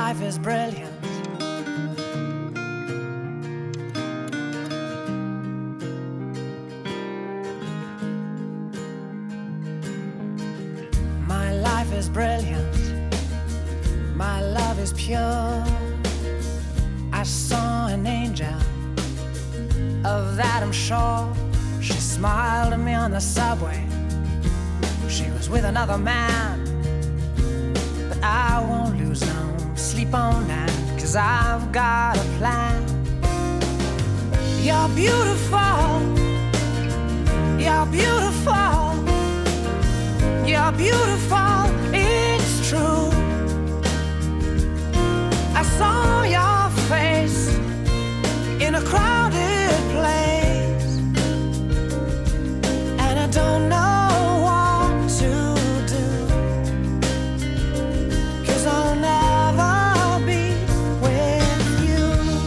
life is brilliant. My life is brilliant. My love is pure. I saw an angel, of that I'm sure. She smiled at me on the subway. She was with another man, but I won't lose no sleep on that, 'cause I've got a plan. You're beautiful. You're beautiful. You're beautiful. It's true. I saw your face in a crowded place, and I don't know what to do, 'cause I'll never be with you.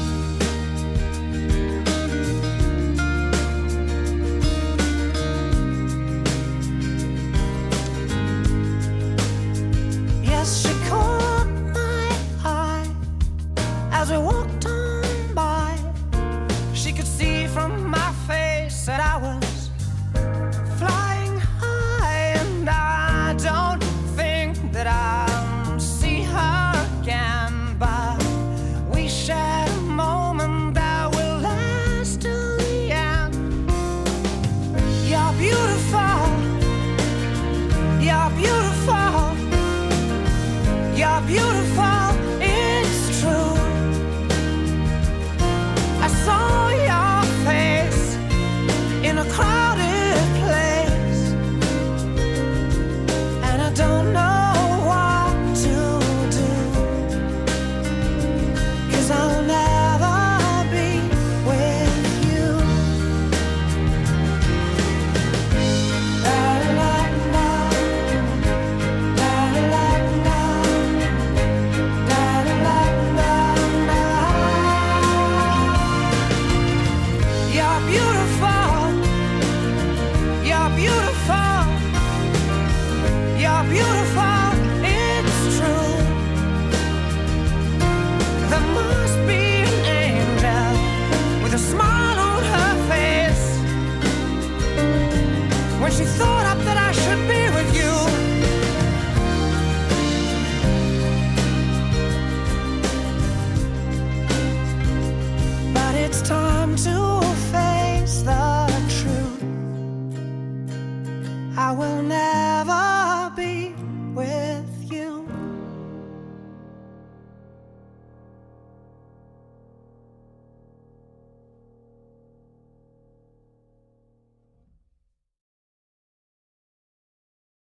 Yes, she caught my eye as we walked on by. She could see from my face that I was flying high, and I don't think that I'll see her again, but we shared a moment that will last till the end. You're beautiful. You're beautiful. You're beautiful. It's true. I saw your face in a crowded place, and I don't know what to do, 'cause I'll never be with you. La la la, la la la, la la la la. You're beautiful. You're beautiful. You're beautiful. It's true. There must be an angel with a smile on her face when she thought up that I should be with you. But it's time to